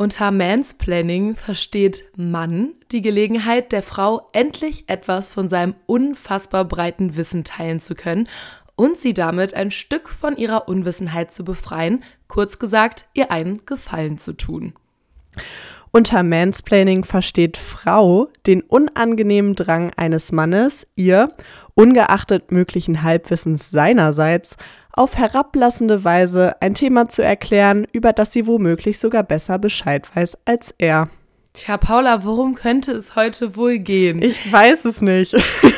Unter Mansplaining versteht Mann die Gelegenheit, der Frau endlich etwas von seinem unfassbar breiten Wissen teilen zu können und sie damit ein Stück von ihrer Unwissenheit zu befreien, kurz gesagt, ihr einen Gefallen zu tun. Unter Mansplaining versteht Frau den unangenehmen Drang eines Mannes, ihr, ungeachtet möglichen Halbwissens seinerseits, auf herablassende Weise ein Thema zu erklären, über das sie womöglich sogar besser Bescheid weiß als er. Tja, Paula, worum könnte es heute wohl gehen? Ich weiß es nicht.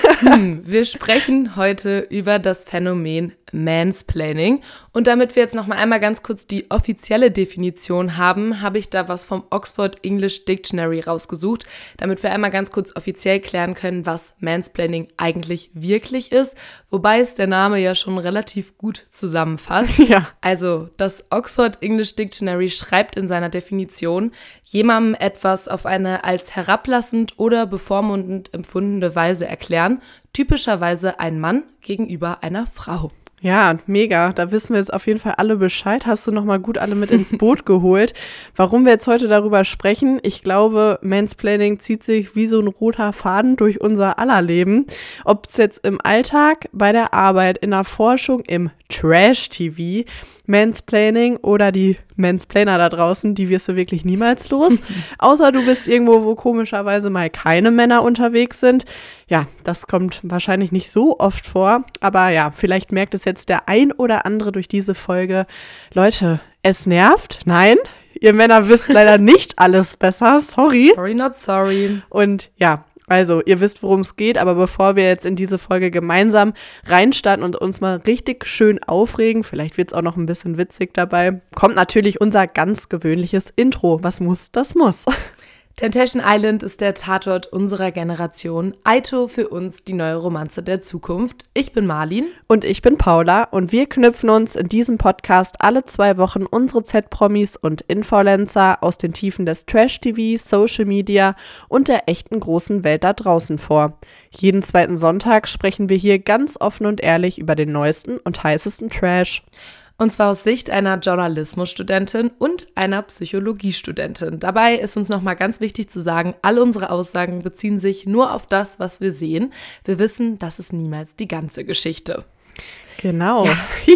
Wir sprechen heute über das Phänomen Mansplaining. Und damit wir jetzt noch mal einmal ganz kurz die offizielle Definition haben, habe ich da was vom Oxford English Dictionary rausgesucht, damit wir einmal ganz kurz offiziell klären können, was Mansplaining eigentlich wirklich ist, wobei es der Name ja schon relativ gut zusammenfasst. Ja. Also, das Oxford English Dictionary schreibt in seiner Definition, jemandem etwas auf eine als herablassend oder bevormundend empfundene Weise erklären, typischerweise ein Mann gegenüber einer Frau. Ja, mega. Da wissen wir jetzt auf jeden Fall alle Bescheid. Hast du nochmal gut alle mit ins Boot geholt. Warum wir jetzt heute darüber sprechen, ich glaube, Mansplaining zieht sich wie so ein roter Faden durch unser aller Leben. Ob es jetzt im Alltag, bei der Arbeit, in der Forschung, im Trash-TV, Mansplaining oder die Mansplainer da draußen, die wirst du wirklich niemals los. Außer du bist irgendwo, wo komischerweise mal keine Männer unterwegs sind. Ja, das kommt wahrscheinlich nicht so oft vor. Aber ja, vielleicht merkt es jetzt der ein oder andere durch diese Folge. Leute, es nervt. Nein, ihr Männer wisst leider nicht alles besser. Sorry. Sorry, not sorry. Und ja, also, ihr wisst, worum es geht, aber bevor wir jetzt in diese Folge gemeinsam reinstarten und uns mal richtig schön aufregen, vielleicht wird es auch noch ein bisschen witzig dabei, kommt natürlich unser ganz gewöhnliches Intro. Was muss, das muss. Temptation Island ist der Tatort unserer Generation. Aito für uns die neue Romanze der Zukunft. Ich bin Marlin. Und ich bin Paula und wir knüpfen uns in diesem Podcast alle 2 Wochen unsere Z-Promis und Influencer aus den Tiefen des Trash-TV, Social Media und der echten großen Welt da draußen vor. Jeden 2. Sonntag sprechen wir hier ganz offen und ehrlich über den neuesten und heißesten Trash. Und zwar aus Sicht einer Journalismusstudentin und einer Psychologiestudentin. Dabei ist uns nochmal ganz wichtig zu sagen, alle unsere Aussagen beziehen sich nur auf das, was wir sehen. Wir wissen, das ist niemals die ganze Geschichte. Genau.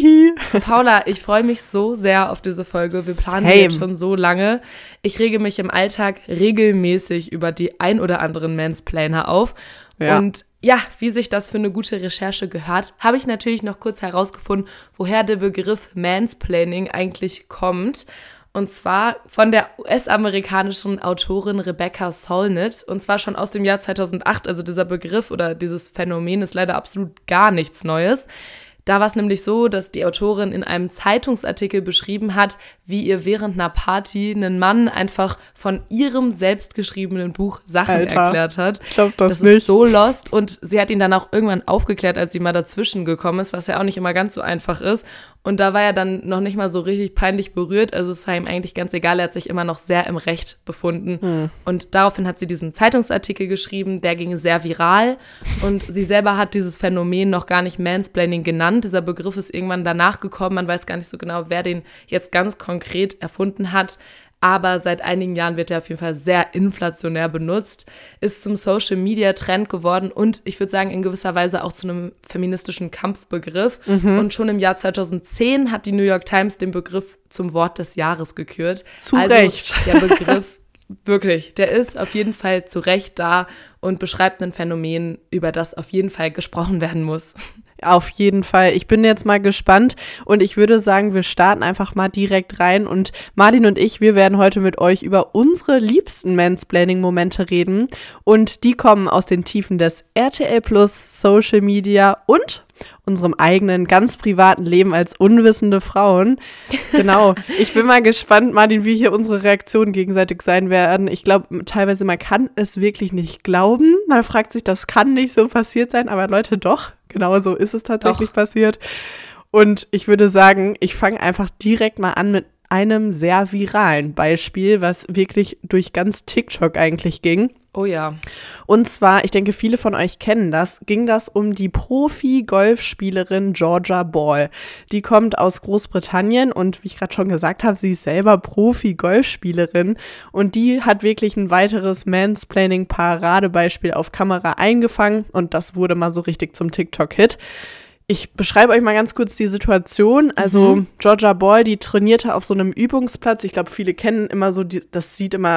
Ja. Paula, ich freue mich so sehr auf diese Folge. Wir planen die jetzt schon so lange. Ich rege mich im Alltag regelmäßig über die ein oder anderen Mansplainer auf. Ja. Und ja, wie sich das für eine gute Recherche gehört, habe ich natürlich noch kurz herausgefunden, woher der Begriff Mansplaining eigentlich kommt. Und zwar von der US-amerikanischen Autorin Rebecca Solnit. Und zwar schon aus dem Jahr 2008. Also dieser Begriff oder dieses Phänomen ist leider absolut gar nichts Neues. Da war es nämlich so, dass die Autorin in einem Zeitungsartikel beschrieben hat, wie ihr während einer Party einen Mann einfach von ihrem selbstgeschriebenen Buch Sachen erklärt hat. Ich glaube das nicht. Das ist so lost und sie hat ihn dann auch irgendwann aufgeklärt, als sie mal dazwischen gekommen ist, was ja auch nicht immer ganz so einfach ist. Und da war er dann noch nicht mal so richtig peinlich berührt, also es war ihm eigentlich ganz egal, er hat sich immer noch sehr im Recht befunden. Und daraufhin hat sie diesen Zeitungsartikel geschrieben, der ging sehr viral und sie selber hat dieses Phänomen noch gar nicht Mansplaining genannt. Dieser Begriff ist irgendwann danach gekommen, man weiß gar nicht so genau, wer den jetzt ganz konkret erfunden hat. Aber seit einigen Jahren wird er auf jeden Fall sehr inflationär benutzt, ist zum Social-Media-Trend geworden und ich würde sagen in gewisser Weise auch zu einem feministischen Kampfbegriff. Und schon im Jahr 2010 hat die New York Times den Begriff zum Wort des Jahres gekürt. Zu Recht. Der Begriff, wirklich, der ist auf jeden Fall zu Recht da und beschreibt ein Phänomen, über das auf jeden Fall gesprochen werden muss. Auf jeden Fall. Ich bin jetzt mal gespannt und ich würde sagen, wir starten einfach mal direkt rein und Martin und ich, wir werden heute mit euch über unsere liebsten Mansplaining-Momente reden und die kommen aus den Tiefen des RTL Plus, Social Media und unserem eigenen, ganz privaten Leben als unwissende Frauen. Genau. Ich bin mal gespannt, Martin, wie hier unsere Reaktionen gegenseitig sein werden. Ich glaube, teilweise, man kann es wirklich nicht glauben. Man fragt sich, das kann nicht so passiert sein, aber Leute, doch. Genau so ist es tatsächlich passiert. Und ich würde sagen, ich fange einfach direkt mal an mit einem sehr viralen Beispiel, was wirklich durch ganz TikTok eigentlich ging. Oh ja. Und zwar, ich denke, viele von euch kennen das, ging das um die Profi-Golfspielerin Georgia Ball. Die kommt aus Großbritannien und wie ich gerade schon gesagt habe, sie ist selber Profi-Golfspielerin und die hat wirklich ein weiteres Mansplaining-Paradebeispiel auf Kamera eingefangen und das wurde mal so richtig zum TikTok-Hit. Ich beschreibe euch mal ganz kurz die Situation. Also Georgia Ball, die trainierte auf so einem Übungsplatz. Ich glaube, viele kennen immer so, das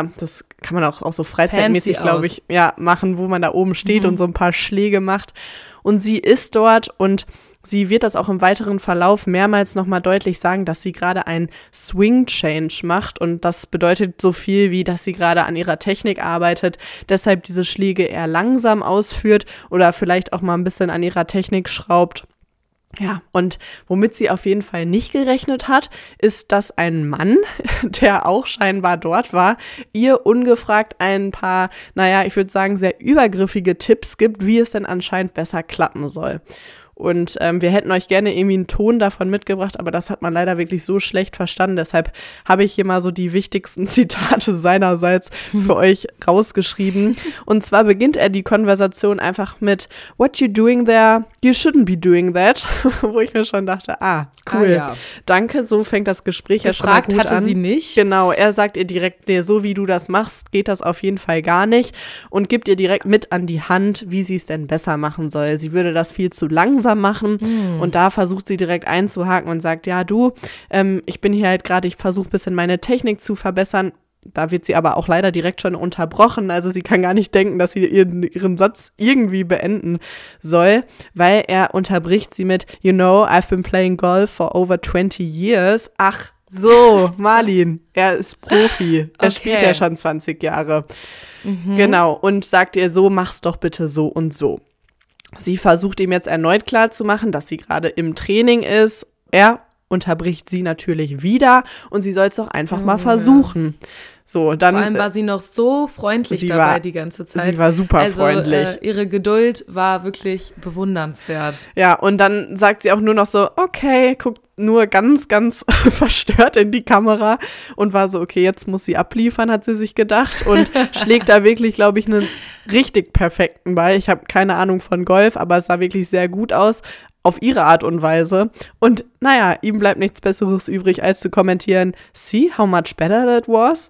kann man auch so freizeitmäßig, glaube ich, ja, machen, wo man da oben steht und so ein paar Schläge macht. Und sie ist dort und sie wird das auch im weiteren Verlauf mehrmals nochmal deutlich sagen, dass sie gerade einen Swing-Change macht. Und das bedeutet so viel wie, dass sie gerade an ihrer Technik arbeitet, deshalb diese Schläge eher langsam ausführt oder vielleicht auch mal ein bisschen an ihrer Technik schraubt. Ja, und womit sie auf jeden Fall nicht gerechnet hat, ist, dass ein Mann, der auch scheinbar dort war, ihr ungefragt ein paar, ich würde sagen, sehr übergriffige Tipps gibt, wie es denn anscheinend besser klappen soll. Und wir hätten euch gerne irgendwie einen Ton davon mitgebracht, aber das hat man leider wirklich so schlecht verstanden. Deshalb habe ich hier mal so die wichtigsten Zitate seinerseits für euch rausgeschrieben. Und zwar beginnt er die Konversation einfach mit "What you doing there? You shouldn't be doing that." Wo ich mir schon dachte, cool, ja. Danke, so fängt das Gespräch Gefragt ja schon mal gut hatte an. sie nicht. Genau, er sagt ihr direkt, so wie du das machst, geht das auf jeden Fall gar nicht und gibt ihr direkt mit an die Hand, wie sie es denn besser machen soll. Sie würde das viel zu langsam machen und da versucht sie direkt einzuhaken und sagt, ja du, ich bin hier halt gerade, ich versuche ein bisschen meine Technik zu verbessern. Da wird sie aber auch leider direkt schon unterbrochen, also sie kann gar nicht denken, dass sie ihren Satz irgendwie beenden soll, weil er unterbricht sie mit, "You know, I've been playing golf for over 20 years. Ach so, Marlin, er ist Profi, er spielt ja schon 20 Jahre. Genau, und sagt ihr, so mach's doch bitte so und so. Sie versucht ihm jetzt erneut klarzumachen, dass sie gerade im Training ist. Er unterbricht sie natürlich wieder und sie soll es doch einfach mal versuchen. So, dann, vor allem war sie noch so freundlich dabei die ganze Zeit. Sie war super freundlich. Ihre Geduld war wirklich bewundernswert. Ja, und dann sagt sie auch nur noch so, okay, guckt nur ganz, ganz verstört in die Kamera und war so, okay, jetzt muss sie abliefern, hat sie sich gedacht und schlägt da wirklich, glaube ich, einen richtig perfekten Ball. Ich habe keine Ahnung von Golf, aber es sah wirklich sehr gut aus. Auf ihre Art und Weise. Und ihm bleibt nichts Besseres übrig, als zu kommentieren, "See how much better that was?"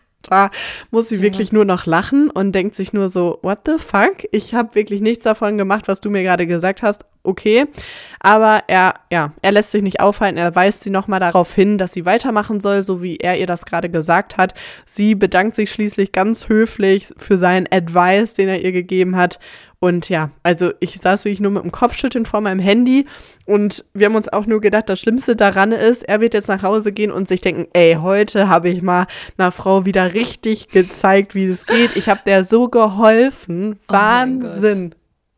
Da muss sie wirklich nur noch lachen und denkt sich nur so, what the fuck? Ich habe wirklich nichts davon gemacht, was du mir gerade gesagt hast. Okay, aber er lässt sich nicht aufhalten, er weist sie nochmal darauf hin, dass sie weitermachen soll, so wie er ihr das gerade gesagt hat. Sie bedankt sich schließlich ganz höflich für seinen Advice, den er ihr gegeben hat. Und ja, also ich saß wirklich nur mit dem Kopfschütteln vor meinem Handy und wir haben uns auch nur gedacht, das Schlimmste daran ist, er wird jetzt nach Hause gehen und sich denken, heute habe ich mal einer Frau wieder richtig gezeigt, wie es geht. Ich habe der so geholfen. Wahnsinn.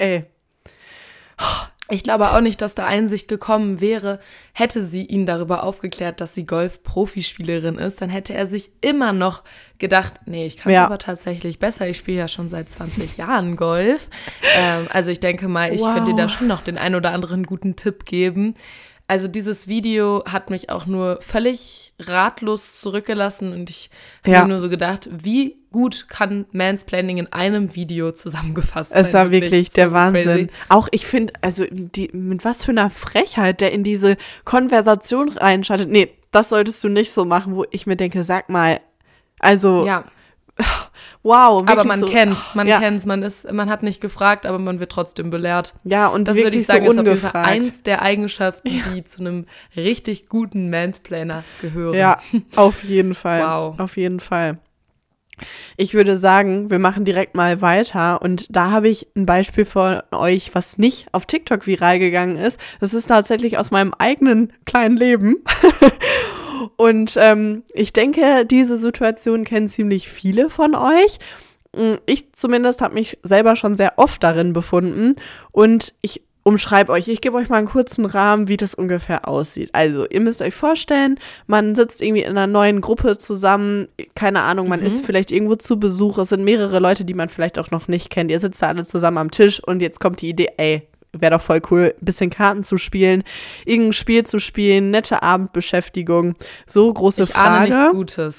Ich glaube auch nicht, dass da Einsicht gekommen wäre, hätte sie ihn darüber aufgeklärt, dass sie Golf-Profispielerin ist, dann hätte er sich immer noch gedacht, nee, ich kann es aber tatsächlich besser, ich spiele ja schon seit 20 Jahren Golf. Also ich denke mal, ich könnte dir da schon noch den ein oder anderen guten Tipp geben. Also dieses Video hat mich auch nur völlig ratlos zurückgelassen und ich habe mir nur so gedacht, wie gut kann Mansplaining in einem Video zusammengefasst sein? Es war wirklich der Wahnsinn. Crazy. Auch ich finde, also mit was für einer Frechheit der in diese Konversation reinschaltet. Nee, das solltest du nicht so machen, wo ich mir denke, sag mal, also wow. Aber man kennt's, man hat nicht gefragt, aber man wird trotzdem belehrt. Ja, und das wirklich würde ich sagen, so ist auf jeden Fall ungefragt. eins der Eigenschaften, die zu einem richtig guten Mansplainer gehören. Ja, auf jeden Fall. Wow. Auf jeden Fall. Ich würde sagen, wir machen direkt mal weiter und da habe ich ein Beispiel von euch, was nicht auf TikTok viral gegangen ist. Das ist tatsächlich aus meinem eigenen kleinen Leben. Und ich denke, diese Situation kennen ziemlich viele von euch. Ich zumindest habe mich selber schon sehr oft darin befunden und ich umschreibe euch, ich gebe euch mal einen kurzen Rahmen, wie das ungefähr aussieht. Also, ihr müsst euch vorstellen, man sitzt irgendwie in einer neuen Gruppe zusammen, keine Ahnung, man ist vielleicht irgendwo zu Besuch, es sind mehrere Leute, die man vielleicht auch noch nicht kennt, ihr sitzt da alle zusammen am Tisch und jetzt kommt die Idee, wäre doch voll cool, ein bisschen Karten zu spielen, irgendein Spiel zu spielen, nette Abendbeschäftigung, so große Frage. Ich ahne nichts Gutes.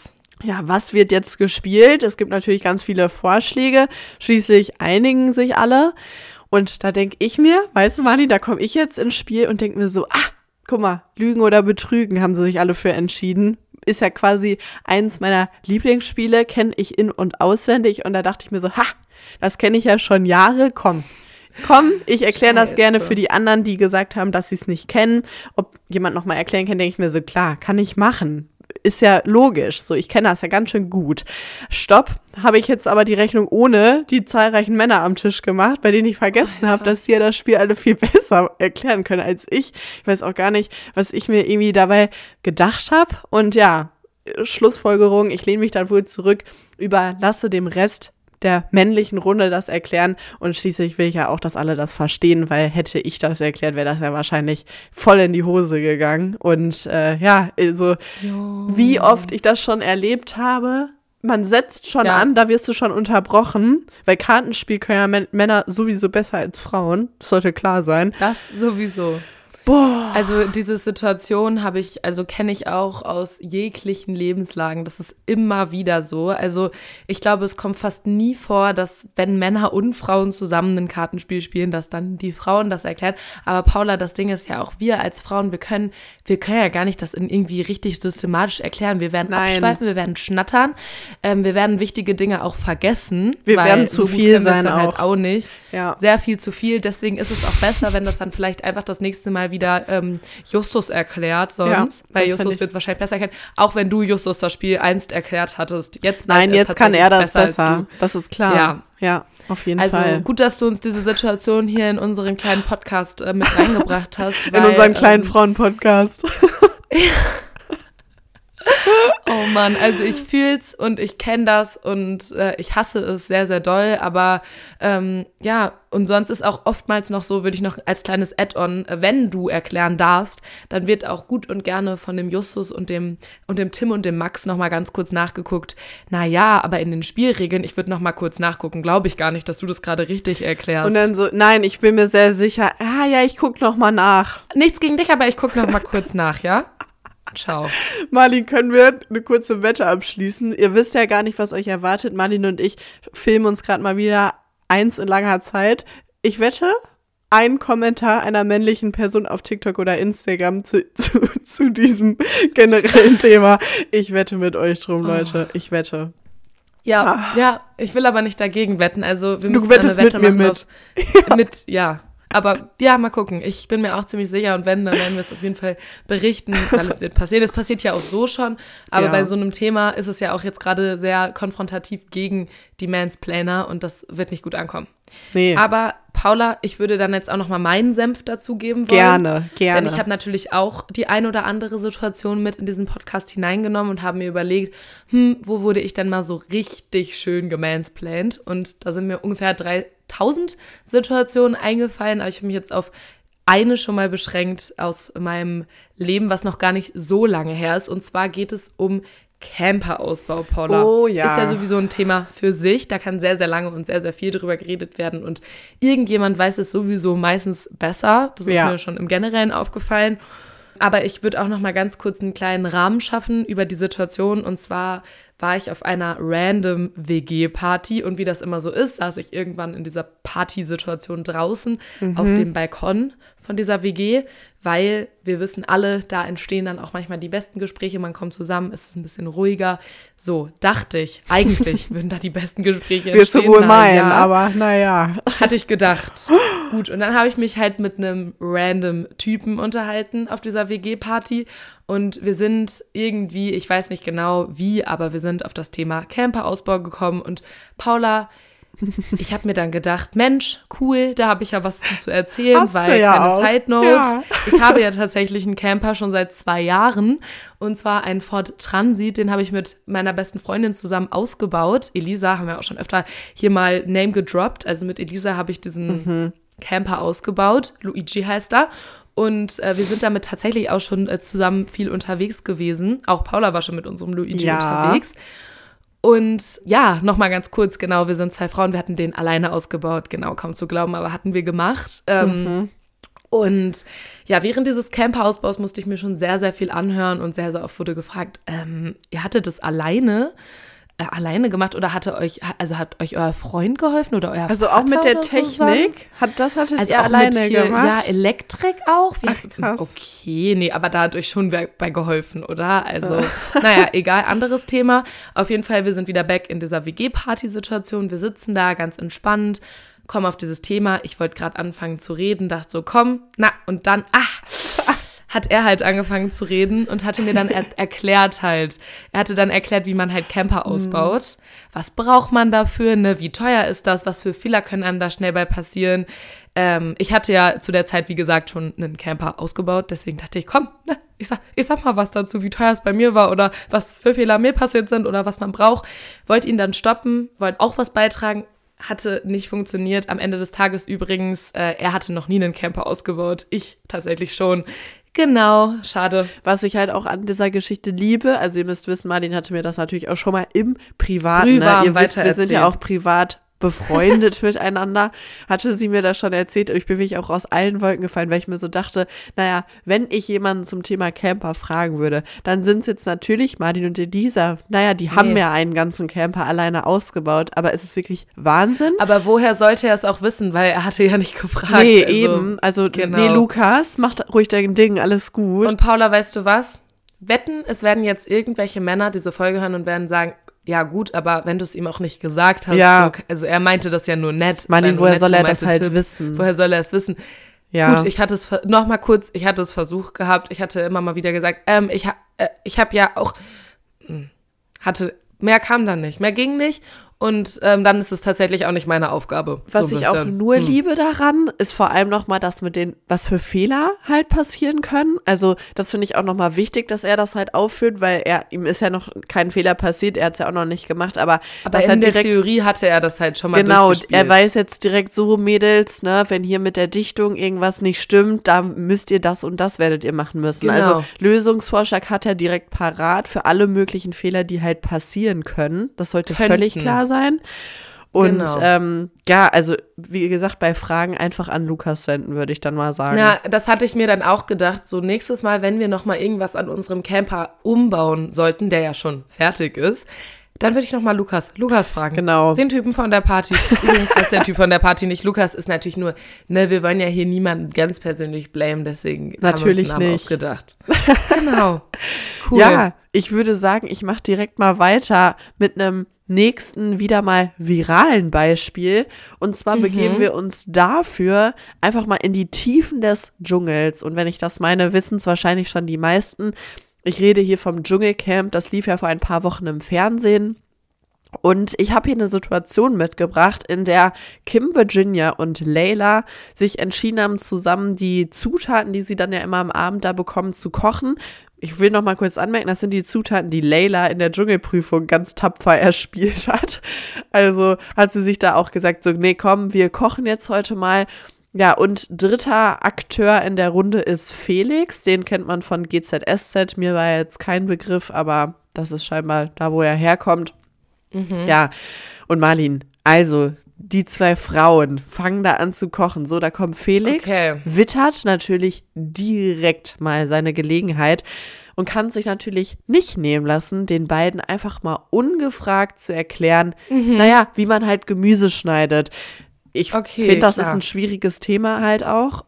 ja, was wird jetzt gespielt? Es gibt natürlich ganz viele Vorschläge. Schließlich einigen sich alle. Und da denke ich mir, weißt du, Mani, da komme ich jetzt ins Spiel und denke mir so, guck mal, Lügen oder Betrügen haben sie sich alle für entschieden. Ist ja quasi eins meiner Lieblingsspiele, kenne ich in- und auswendig. Und da dachte ich mir so, das kenne ich ja schon Jahre, komm, ich erkläre das gerne für die anderen, die gesagt haben, dass sie es nicht kennen. Ob jemand nochmal erklären kann, denke ich mir so, klar, kann ich machen. Ist ja logisch, so, ich kenne das ja ganz schön gut. Stopp, habe ich jetzt aber die Rechnung ohne die zahlreichen Männer am Tisch gemacht, bei denen ich vergessen habe, dass die ja das Spiel alle viel besser erklären können als ich. Ich weiß auch gar nicht, was ich mir irgendwie dabei gedacht habe. Und ja, Schlussfolgerung, ich lehne mich dann wohl zurück, überlasse dem Rest der männlichen Runde das erklären und schließlich will ich ja auch, dass alle das verstehen, weil hätte ich das erklärt, wäre das ja wahrscheinlich voll in die Hose gegangen und also wie oft ich das schon erlebt habe, man setzt schon an, da wirst du schon unterbrochen, weil Kartenspiel können ja Männer sowieso besser als Frauen, das sollte klar sein. Das sowieso. Boah. Also diese Situation kenne ich auch aus jeglichen Lebenslagen. Das ist immer wieder so. Also ich glaube, es kommt fast nie vor, dass wenn Männer und Frauen zusammen ein Kartenspiel spielen, dass dann die Frauen das erklären. Aber Paula, das Ding ist ja auch, wir als Frauen, wir können ja gar nicht das irgendwie richtig systematisch erklären. Wir werden abschweifen, wir werden schnattern, wir werden wichtige Dinge auch vergessen. Wir werden zu viel sein auch. Halt auch nicht. Ja. Sehr viel zu viel. Deswegen ist es auch besser, wenn das dann vielleicht einfach das nächste Mal wieder Justus erklärt sonst, weil Justus wird es wahrscheinlich besser erkennen, auch wenn du Justus das Spiel einst erklärt hattest. Jetzt kann er das besser. Das ist klar. Ja, auf jeden Fall. Also gut, dass du uns diese Situation hier in unseren kleinen Podcast mit reingebracht hast. In unseren kleinen Frauen-Podcast. Oh Mann, also ich fühl's und ich kenne das und ich hasse es sehr, sehr doll, aber und sonst ist auch oftmals noch so, würde ich noch als kleines Add-on, wenn du erklären darfst, dann wird auch gut und gerne von dem Justus und dem Tim und dem Max nochmal ganz kurz nachgeguckt. Naja, aber in den Spielregeln, ich würde nochmal kurz nachgucken, glaube ich gar nicht, dass du das gerade richtig erklärst. Und dann so, nein, ich bin mir sehr sicher, ich gucke nochmal nach. Nichts gegen dich, aber ich gucke nochmal kurz nach, ja? Ciao. Marlin, können wir eine kurze Wette abschließen? Ihr wisst ja gar nicht, was euch erwartet. Marlin und ich filmen uns gerade mal wieder eins in langer Zeit. Ich wette, ein Kommentar einer männlichen Person auf TikTok oder Instagram zu diesem generellen Thema. Ich wette mit euch drum, Leute. Ich wette. Ja, ich will aber nicht dagegen wetten. Also wir müssen du wettest eine Wette mit mir mit. Aber ja, mal gucken. Ich bin mir auch ziemlich sicher und wenn, dann werden wir es auf jeden Fall berichten, weil es wird passieren. Es passiert ja auch so schon, aber bei so einem Thema ist es ja auch jetzt gerade sehr konfrontativ gegen die Mansplainer und das wird nicht gut ankommen. Nee. Aber Paula, ich würde dann jetzt auch noch mal meinen Senf dazugeben wollen. Gerne. Denn ich habe natürlich auch die ein oder andere Situation mit in diesen Podcast hineingenommen und habe mir überlegt, wo wurde ich denn mal so richtig schön gemansplained? Und da sind mir ungefähr 3000 Situationen eingefallen, aber ich habe mich jetzt auf eine schon mal beschränkt aus meinem Leben, was noch gar nicht so lange her ist. Und zwar geht es um Camperausbau, Paula. Oh ja. Ist ja sowieso ein Thema für sich. Da kann sehr, sehr lange und sehr, sehr viel drüber geredet werden. Und irgendjemand weiß es sowieso meistens besser. Das ist mir schon im Generellen aufgefallen. Aber ich würde auch noch mal ganz kurz einen kleinen Rahmen schaffen über die Situation. Und zwar war ich auf einer random WG-Party. Und wie das immer so ist, saß ich irgendwann in dieser Partysituation draußen auf dem Balkon von dieser WG, weil wir wissen alle, da entstehen dann auch manchmal die besten Gespräche, man kommt zusammen, es ist ein bisschen ruhiger. So, dachte ich, eigentlich würden da die besten Gespräche entstehen. Wirst du wohl meinen, aber naja. Hatte ich gedacht. Gut, und dann habe ich mich halt mit einem random Typen unterhalten auf dieser WG-Party und wir sind irgendwie, ich weiß nicht genau wie, aber wir sind auf das Thema Camperausbau gekommen und Paula, ich habe mir dann gedacht, Mensch, cool, da habe ich ja was zu erzählen, Hast weil, kleine Side Note, ich habe ja tatsächlich einen Camper schon seit 2 Jahren und zwar einen Ford Transit, den habe ich mit meiner besten Freundin zusammen ausgebaut. Elisa, haben wir auch schon öfter hier mal Name gedroppt, also mit Elisa habe ich diesen Camper ausgebaut, Luigi heißt er. Und wir sind damit tatsächlich auch schon zusammen viel unterwegs gewesen. Auch Paula war schon mit unserem Luigi unterwegs. Und ja, nochmal ganz kurz, genau, wir sind 2 Frauen, wir hatten den alleine ausgebaut, genau, kaum zu glauben, aber hatten wir gemacht. Und ja, während dieses Camper-Ausbaus musste ich mir schon sehr, sehr viel anhören und sehr, sehr oft wurde gefragt, ihr hattet das alleine gemacht oder hat euch euer Freund geholfen oder euer Also Vater auch mit der oder so Technik? sonst? Hattet Also ihr auch alleine mit hier, gemacht? ja, Elektrik auch. Ach, krass. Okay, nee, aber da hat euch schon wer bei geholfen, oder? Also, naja, egal, anderes Thema. Auf jeden Fall, wir sind wieder back in dieser WG-Party-Situation. Wir sitzen da ganz entspannt, kommen auf dieses Thema. Ich wollte gerade anfangen zu reden, dachte so, komm, na, und dann, hat er halt angefangen zu reden und hatte mir dann erklärt, wie man halt Camper ausbaut. Was braucht man dafür, ne? Wie teuer ist das? Was für Fehler können einem da schnell bei passieren? Ich hatte ja zu der Zeit, wie gesagt, schon einen Camper ausgebaut. Deswegen dachte ich, komm, ne, ich sag mal was dazu, wie teuer es bei mir war oder was für Fehler mir passiert sind oder was man braucht. Wollte ihn dann stoppen, wollte auch was beitragen. Hatte nicht funktioniert. Am Ende des Tages übrigens, er hatte noch nie einen Camper ausgebaut. Ich tatsächlich schon. Genau, schade. Was ich halt auch an dieser Geschichte liebe, also ihr müsst wissen, Martin hatte mir das natürlich auch schon mal im Privaten, ne? Ihr wisst, wir sind ja auch privat befreundet miteinander, hatte sie mir das schon erzählt und ich bin wirklich auch aus allen Wolken gefallen, weil ich mir so dachte, naja, wenn ich jemanden zum Thema Camper fragen würde, dann sind es jetzt natürlich Martin und Elisa, naja, die haben ja einen ganzen Camper alleine ausgebaut, aber es ist wirklich Wahnsinn. Aber woher sollte er es auch wissen, weil er hatte ja nicht gefragt. Nee, eben, also genau. Nee, Lukas, mach ruhig dein Ding, alles gut. Und Paula, weißt du was? Wetten, es werden jetzt irgendwelche Männer diese Folge hören und werden sagen, ja gut, aber wenn du es ihm auch nicht gesagt hast, ja. So, also er meinte das ja nur nett. Martin, woher soll er das halt wissen? Woher soll er es wissen? Ja. Gut, ich hatte es versucht gehabt, ich hatte immer mal wieder gesagt, ich habe ja auch, mehr kam dann nicht, mehr ging nicht. Und dann ist es tatsächlich auch nicht meine Aufgabe. Was ich auch nur liebe daran, ist vor allem nochmal das mit den, was für Fehler halt passieren können. Also das finde ich auch nochmal wichtig, dass er das halt aufführt, weil ihm ist ja noch kein Fehler passiert, er hat es ja auch noch nicht gemacht. Aber in der Theorie hatte er das halt schon mal durchgespielt. Genau, er weiß jetzt direkt so, Mädels, ne, wenn hier mit der Dichtung irgendwas nicht stimmt, da müsst ihr das und das werdet ihr machen müssen. Genau. Also Lösungsvorschlag hat er direkt parat für alle möglichen Fehler, die halt passieren können. Das sollte völlig klar sein. Und genau. ja, also wie gesagt, bei Fragen einfach an Lukas wenden, würde ich dann mal sagen. Ja, das hatte ich mir dann auch gedacht, so nächstes Mal, wenn wir nochmal irgendwas an unserem Camper umbauen sollten, der ja schon fertig ist, dann würde ich nochmal Lukas fragen. Genau. Den Typen von der Party. Übrigens heißt der Typ von der Party nicht Lukas, ist natürlich nur, ne, wir wollen ja hier niemanden ganz persönlich blamen, deswegen natürlich haben wir uns einen Namen ausgedacht. Genau. Cool. Ja, ich würde sagen, ich mache direkt mal weiter mit einem nächsten wieder mal viralen Beispiel. Und zwar begeben wir uns dafür einfach mal in die Tiefen des Dschungels. Und wenn ich das meine, wissen es wahrscheinlich schon die meisten. Ich rede hier vom Dschungelcamp. Das lief ja vor ein paar Wochen im Fernsehen. Und ich habe hier eine Situation mitgebracht, in der Kim Virginia und Layla sich entschieden haben, zusammen die Zutaten, die sie dann ja immer am Abend da bekommen, zu kochen. Ich will noch mal kurz anmerken, das sind die Zutaten, die Layla in der Dschungelprüfung ganz tapfer erspielt hat. Also hat sie sich da auch gesagt, so, nee, komm, wir kochen jetzt heute mal. Ja, und dritter Akteur in der Runde ist Felix. Den kennt man von GZSZ. Mir war jetzt kein Begriff, aber das ist scheinbar da, wo er herkommt. Ja, und Marlin, also die zwei Frauen fangen da an zu kochen. So, da kommt Felix, wittert natürlich direkt mal seine Gelegenheit und kann sich natürlich nicht nehmen lassen, den beiden einfach mal ungefragt zu erklären, naja, wie man halt Gemüse schneidet. Ich finde, das ist ein schwieriges Thema halt auch.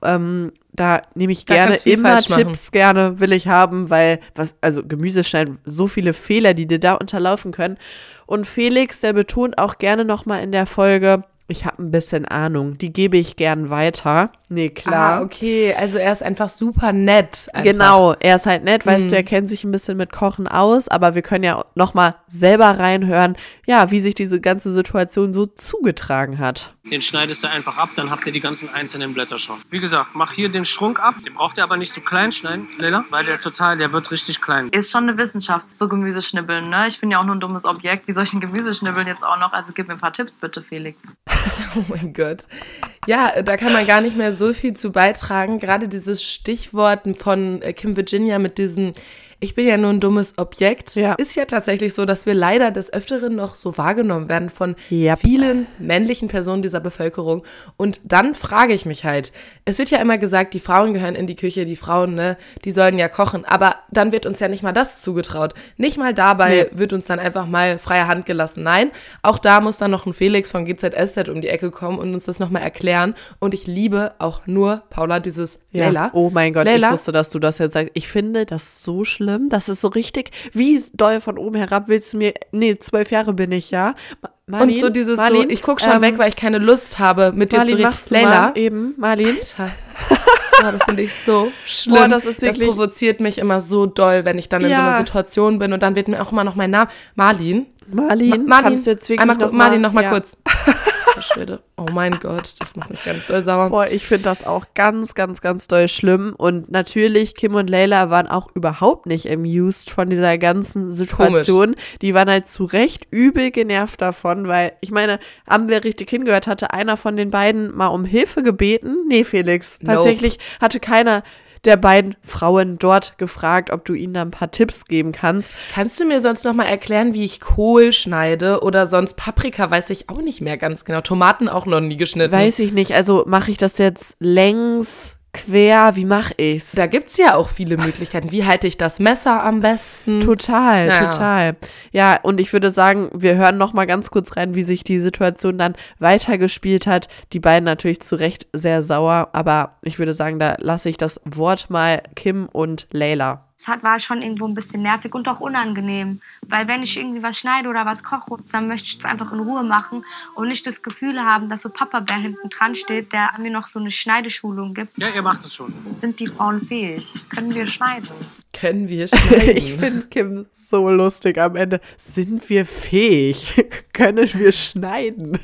Da nehme ich gerne immer Tipps, gerne will ich haben, weil also Gemüse schneiden, so viele Fehler, die dir da unterlaufen können. Und Felix, der betont auch gerne nochmal in der Folge, ich habe ein bisschen Ahnung, die gebe ich gern weiter. Nee, klar. Okay, also er ist einfach super nett. Genau, er ist halt nett, weißt du, er kennt sich ein bisschen mit Kochen aus, aber wir können ja nochmal selber reinhören, ja, wie sich diese ganze Situation so zugetragen hat. Den schneidest du einfach ab, dann habt ihr die ganzen einzelnen Blätter schon. Wie gesagt, mach hier den Strunk ab. Den braucht ihr aber nicht so klein schneiden, Leila, weil der wird richtig klein. Ist schon eine Wissenschaft, so Gemüseschnibbeln, ne? Ich bin ja auch nur ein dummes Objekt. Wie soll ich ein Gemüseschnibbeln jetzt auch noch? Also gib mir ein paar Tipps bitte, Felix. Oh mein Gott. Ja, da kann man gar nicht mehr so viel zu beitragen. Gerade dieses Stichwort von Kim Virginia mit diesem ich bin ja nur ein dummes Objekt, ist ja tatsächlich so, dass wir leider des Öfteren noch so wahrgenommen werden von vielen männlichen Personen dieser Bevölkerung. Und dann frage ich mich halt, es wird ja immer gesagt, die Frauen gehören in die Küche, die Frauen, ne, die sollen ja kochen. Aber dann wird uns ja nicht mal das zugetraut. Nicht mal dabei wird uns dann einfach mal freie Hand gelassen. Nein, auch da muss dann noch ein Felix von GZSZ um die Ecke kommen und uns das nochmal erklären. Und ich liebe auch nur, Paula, dieses Leila. Oh mein Gott, Leila. Ich wusste, dass du das jetzt sagst. Ich finde das so schlimm. Das ist so richtig, wie doll von oben herab willst du mir, 12 Jahre bin ich, ja. Marlin, und so dieses Marlin, so, ich guck schon weg, weil ich keine Lust habe, mit dir Marlin, zu reden. machst du Leila. mal eben, Marlin. Alter. Boah, das finde ich so schlimm. Boah, das ist wirklich, das provoziert mich immer so doll, wenn ich dann in so einer Situation bin und dann wird mir auch immer noch mein Name, Marlin, kannst du jetzt wirklich Marlin, noch mal kurz. Schwede. Oh mein Gott, das macht mich ganz doll sauer. Boah, ich finde das auch ganz, ganz, ganz doll schlimm. Und natürlich, Kim und Leila waren auch überhaupt nicht amused von dieser ganzen Situation. Komisch. Die waren halt zu Recht übel genervt davon, weil, ich meine, haben wir richtig hingehört, hatte einer von den beiden mal um Hilfe gebeten? Nee, Felix. Tatsächlich hatte keiner der beiden Frauen dort gefragt, ob du ihnen da ein paar Tipps geben kannst. Kannst du mir sonst noch mal erklären, wie ich Kohl schneide oder sonst Paprika, weiß ich auch nicht mehr ganz genau. Tomaten auch noch nie geschnitten. Weiß ich nicht, also mache ich das jetzt längs, quer, wie mache ich's? Da gibt's ja auch viele Möglichkeiten. Wie halte ich das Messer am besten? Total. Ja, und ich würde sagen, wir hören noch mal ganz kurz rein, wie sich die Situation dann weitergespielt hat. Die beiden natürlich zu Recht sehr sauer, aber ich würde sagen, da lasse ich das Wort mal Kim und Leila. Es war schon irgendwo ein bisschen nervig und auch unangenehm, weil wenn ich irgendwie was schneide oder was koche, dann möchte ich es einfach in Ruhe machen und nicht das Gefühl haben, dass so Papa-Bär hinten dran steht, der mir noch so eine Schneideschulung gibt. Ja, ihr macht es schon. Sind die Frauen fähig? Können wir schneiden? Können wir schneiden? Ich finde Kim so lustig am Ende. Sind wir fähig? Können wir schneiden?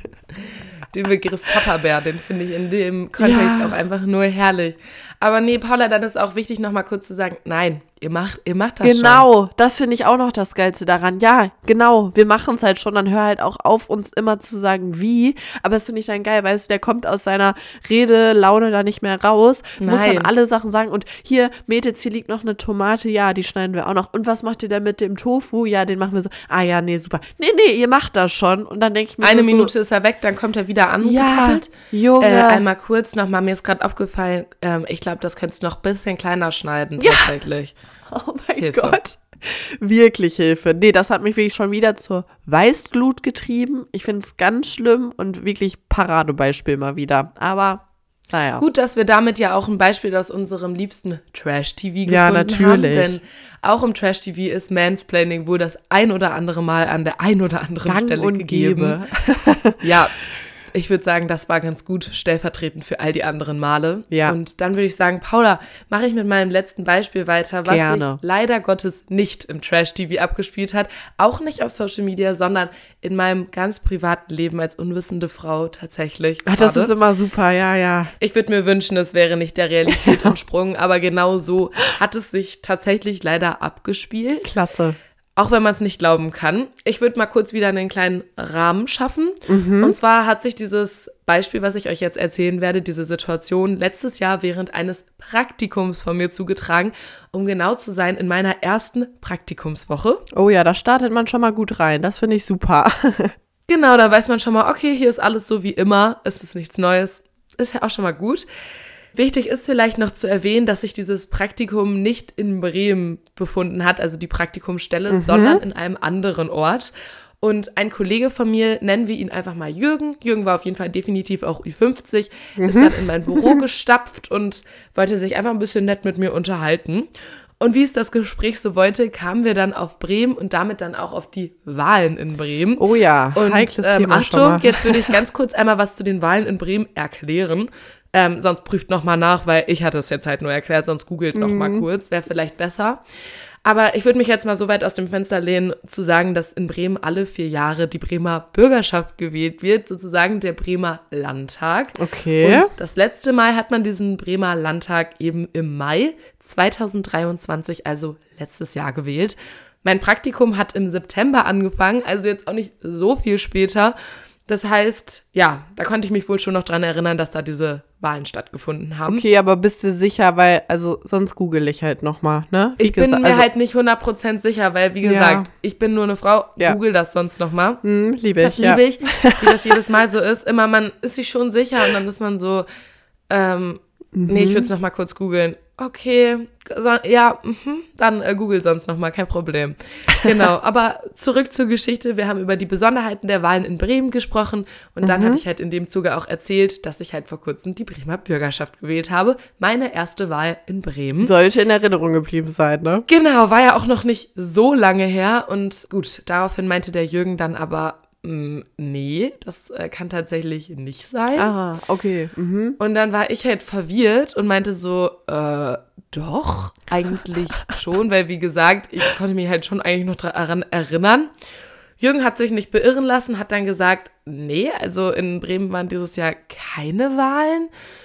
Den Begriff Papa-Bär, den finde ich in dem Kontext auch einfach nur herrlich. Aber nee, Paula, dann ist auch wichtig, noch mal kurz zu sagen, nein, ihr macht das schon. Genau, das finde ich auch noch das Geilste daran. Ja, genau, wir machen es halt schon, dann hör halt auch auf, uns immer zu sagen, wie. Aber das finde ich dann geil, weil der kommt aus seiner Redelaune da nicht mehr raus. Muss dann alle Sachen sagen. Und hier, Mädels, hier liegt noch eine Tomate, ja, die schneiden wir auch noch. Und was macht ihr denn mit dem Tofu? Ja, den machen wir so. Ah ja, nee, super. Nee, ihr macht das schon. Und dann denke ich mir eine Minute ist er weg, dann kommt er wieder angetappelt. Ja, Junge. Einmal kurz nochmal, mir ist gerade aufgefallen, ich glaube, das könntest du noch ein bisschen kleiner schneiden, tatsächlich. Oh mein Gott. Wirklich Hilfe. Nee, das hat mich wirklich schon wieder zur Weißglut getrieben. Ich finde es ganz schlimm und wirklich Paradebeispiel mal wieder. Aber naja. Gut, dass wir damit ja auch ein Beispiel aus unserem liebsten Trash-TV gefunden haben. Ja, natürlich. Denn auch im Trash-TV ist Mansplaining wohl das ein oder andere Mal an der ein oder anderen Gang Stelle und gegeben. Ja, ich würde sagen, das war ganz gut stellvertretend für all die anderen Male. Ja. Und dann würde ich sagen, Paula, mache ich mit meinem letzten Beispiel weiter, was sich leider Gottes nicht im Trash-TV abgespielt hat. Auch nicht auf Social Media, sondern in meinem ganz privaten Leben als unwissende Frau tatsächlich. Ach, das ist immer super, ja. Ich würde mir wünschen, es wäre nicht der Realität entsprungen, aber genau so hat es sich tatsächlich leider abgespielt. Klasse. Auch wenn man es nicht glauben kann. Ich würde mal kurz wieder einen kleinen Rahmen schaffen. Und zwar hat sich dieses Beispiel, was ich euch jetzt erzählen werde, diese Situation letztes Jahr während eines Praktikums von mir zugetragen, um genau zu sein, in meiner ersten Praktikumswoche. Oh ja, da startet man schon mal gut rein. Das finde ich super. Genau, da weiß man schon mal, okay, hier ist alles so wie immer. Es ist nichts Neues. Ist ja auch schon mal gut. Wichtig ist vielleicht noch zu erwähnen, dass sich dieses Praktikum nicht in Bremen befunden hat, also die Praktikumsstelle, sondern in einem anderen Ort. Und ein Kollege von mir, nennen wir ihn einfach mal Jürgen. Jürgen war auf jeden Fall definitiv auch Ü50, ist dann in mein Büro gestapft und wollte sich einfach ein bisschen nett mit mir unterhalten. Und wie es das Gespräch so wollte, kamen wir dann auf Bremen und damit dann auch auf die Wahlen in Bremen. Oh ja, und heikles Thema Achtung, schon mal. Jetzt würde ich ganz kurz einmal was zu den Wahlen in Bremen erklären. Sonst prüft noch mal nach, weil ich hatte es jetzt halt nur erklärt, sonst googelt noch mal kurz, wäre vielleicht besser. Aber ich würde mich jetzt mal so weit aus dem Fenster lehnen, zu sagen, dass in Bremen alle 4 Jahre die Bremer Bürgerschaft gewählt wird, sozusagen der Bremer Landtag. Okay. Und das letzte Mal hat man diesen Bremer Landtag eben im Mai 2023, also letztes Jahr, gewählt. Mein Praktikum hat im September angefangen, also jetzt auch nicht so viel später. Das heißt, ja, da konnte ich mich wohl schon noch dran erinnern, dass da diese Wahlen stattgefunden haben. Okay, aber bist du sicher, weil, also sonst google ich halt nochmal, ne? Ich bin mir halt nicht 100% sicher, weil, wie gesagt, ich bin nur eine Frau, google das sonst nochmal. Liebe ich, das liebe ich, wie das jedes Mal so ist. Immer, man ist sich schon sicher und dann ist man so, nee, ich würde es nochmal kurz googeln. Okay, dann google sonst nochmal, kein Problem. Genau, aber zurück zur Geschichte. Wir haben über die Besonderheiten der Wahlen in Bremen gesprochen und dann habe ich halt in dem Zuge auch erzählt, dass ich halt vor kurzem die Bremer Bürgerschaft gewählt habe. Meine erste Wahl in Bremen. Sollte in Erinnerung geblieben sein, ne? Genau, war ja auch noch nicht so lange her und gut, daraufhin meinte der Jürgen dann aber, nee, das kann tatsächlich nicht sein. Aha, okay. Und dann war ich halt verwirrt und meinte so, doch, eigentlich schon, weil wie gesagt, ich konnte mich halt schon eigentlich noch daran erinnern. Jürgen hat sich nicht beirren lassen, hat dann gesagt, nee, also in Bremen waren dieses Jahr keine Wahlen.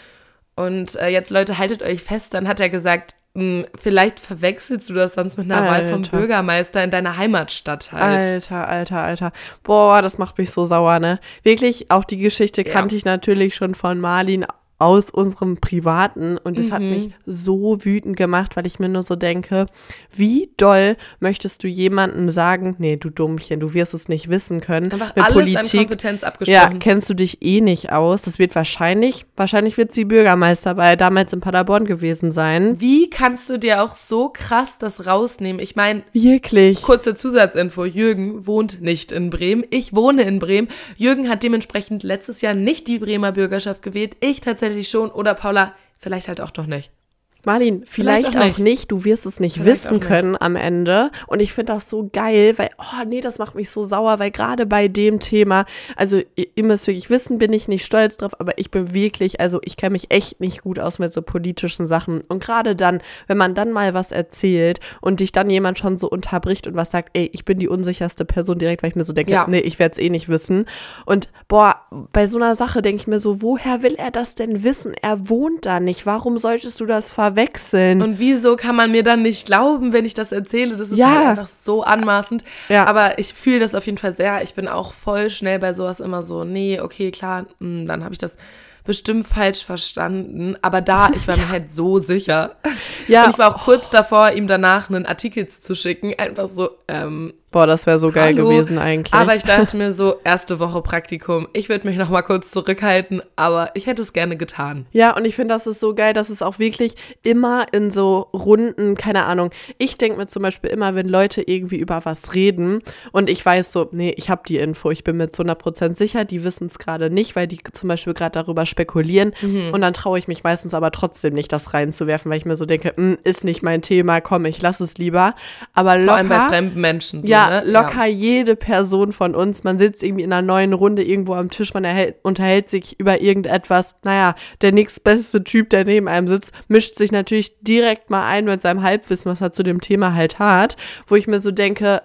Und jetzt, Leute, haltet euch fest, dann hat er gesagt, vielleicht verwechselst du das sonst mit einer Wahl vom Bürgermeister in deiner Heimatstadt halt. Alter. Boah, das macht mich so sauer, ne? Wirklich, auch die Geschichte kannte ich natürlich schon von Marlin aus unserem Privaten und das hat mich so wütend gemacht, weil ich mir nur so denke, wie doll möchtest du jemandem sagen, nee, du Dummchen, du wirst es nicht wissen können. Einfach mit alles Politik, an Kompetenz abgesprochen. Ja, kennst du dich eh nicht aus. Das wird wahrscheinlich wird sie Bürgermeister, weil damals in Paderborn gewesen sein. Wie kannst du dir auch so krass das rausnehmen? Ich meine, wirklich. Kurze Zusatzinfo, Jürgen wohnt nicht in Bremen. Ich wohne in Bremen. Jürgen hat dementsprechend letztes Jahr nicht die Bremer Bürgerschaft gewählt. Ich tatsächlich schon oder Paula, vielleicht halt auch doch nicht. Marlin, vielleicht auch nicht. Du wirst es nicht wissen können am Ende. Und ich finde das so geil, weil, das macht mich so sauer, weil gerade bei dem Thema, also ihr müsst wirklich wissen, bin ich nicht stolz drauf, aber ich bin wirklich, also ich kenne mich echt nicht gut aus mit so politischen Sachen. Und gerade dann, wenn man dann mal was erzählt und dich dann jemand schon so unterbricht und was sagt, ey, ich bin die unsicherste Person direkt, weil ich mir so denke, nee, ich werde es eh nicht wissen. Und bei so einer Sache denke ich mir so, woher will er das denn wissen? Er wohnt da nicht. Warum solltest du das verwechseln? Und wieso kann man mir dann nicht glauben, wenn ich das erzähle? Das ist halt einfach so anmaßend. Ja. Aber ich fühle das auf jeden Fall sehr. Ich bin auch voll schnell bei sowas immer so, nee, okay, klar, dann habe ich das bestimmt falsch verstanden. Aber ich war mir halt so sicher. Ja. Und ich war auch kurz davor, ihm danach einen Artikel zu schicken. Einfach so, das wäre so geil gewesen eigentlich. Aber ich dachte mir so, erste Woche Praktikum, ich würde mich noch mal kurz zurückhalten, aber ich hätte es gerne getan. Ja, und ich finde, das ist so geil, dass es auch wirklich immer in so Runden, keine Ahnung, ich denke mir zum Beispiel immer, wenn Leute irgendwie über was reden und ich weiß so, nee, ich habe die Info, ich bin mir zu 100% sicher, die wissen es gerade nicht, weil die zum Beispiel gerade darüber spekulieren und dann traue ich mich meistens aber trotzdem nicht, das reinzuwerfen, weil ich mir so denke, ist nicht mein Thema, komm, ich lass es lieber. Aber locker, vor allem bei fremden Menschen so. Ja, locker jede Person von uns, man sitzt irgendwie in einer neuen Runde irgendwo am Tisch, man unterhält sich über irgendetwas, der nächstbeste Typ, der neben einem sitzt, mischt sich natürlich direkt mal ein mit seinem Halbwissen, was er zu dem Thema halt hat, wo ich mir so denke,